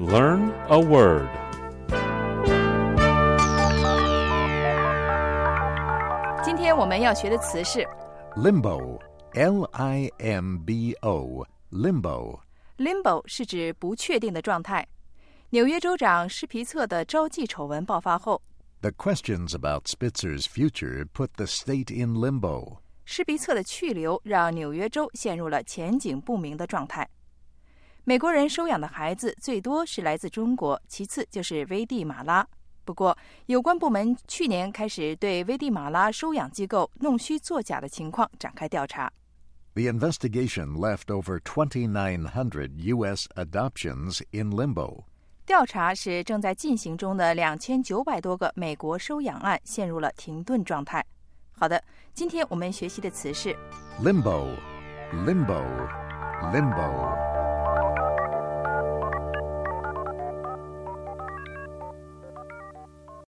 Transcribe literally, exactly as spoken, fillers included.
Learn a word. Today 今天我们要学的词是 Limbo, L I M B O, limbo. Limbo 是指不确定的状态。纽约州长施皮策的招妓丑闻爆发后， The questions about Spitzer's future put the state in limbo. 施皮策的去留让纽约州陷入了前景不明的状态。美国人收养的孩子最多是来自中国，其次就是危地马拉。不过，有关部门去年开始对危地马拉收养机构弄虚作假的情况展开调查。 The investigation left over twenty-nine hundred U S adoptions in limbo. 调查使正在进行中的两千九百多个美国收养案陷入了停顿状态。好的，今天我们学习的词是 Limbo, limbo, limbo.